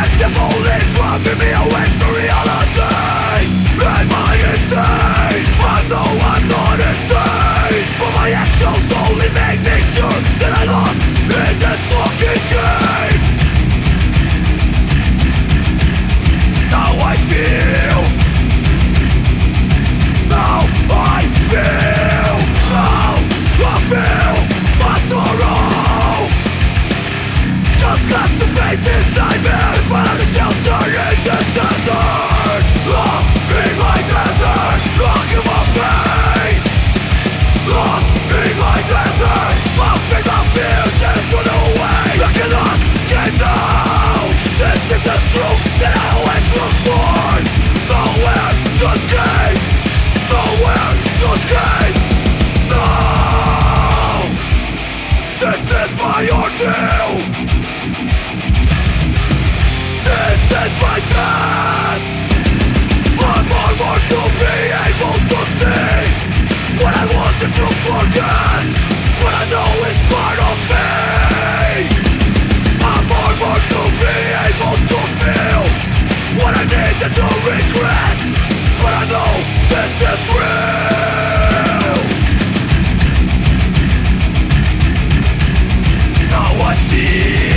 Mercifully driving me away from reality. Am I insane? I know I'm not insane, but my actions only make me sure that I lost in this fucking game. Now I feel, now I feel, now I feel my sorrow. Just got to face this nightmare, find a shelter in this desert. Lost in my desert, lost in my face. Lost in my desert, I'll face my fears and run away. I cannot escape now. This is the truth that I always look for. Nowhere to escape, nowhere to escape. No, this is my ordeal. This is my task. I'm armored to be able to see what I wanted to forget, what I know is part of me. I'm armored to be able to feel what I needed to regret, but I know this is real. Now I see.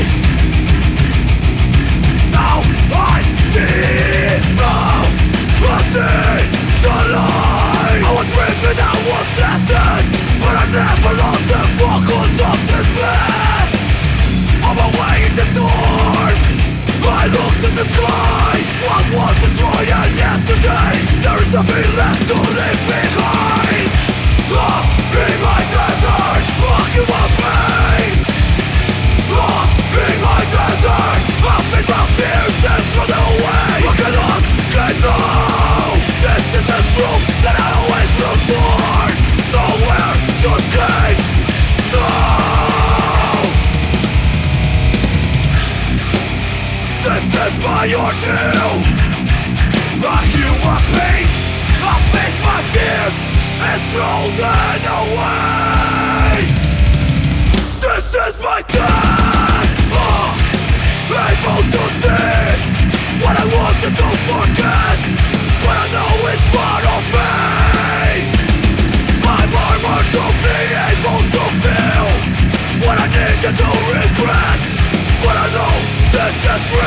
Now I see. Now I see the light. I was ripping, I was destined, but I never lost the focus of this path. On my way in the storm, I looked at the sky. What was destroyed yesterday? There is nothing left to leave behind. Lost in my desert, rocking my pain. Lost in my desert, I'll face my fears and run away. I cannot escape now. This is the truth that I always look for. Nowhere to escape. No. This is my ordeal. I heal my pain, I face my fears and throw them away. This is my task. Able to see what I wanted to forget, what I know is part of me. I'm armored to be able to feel what I needed to regret, but I know this is real.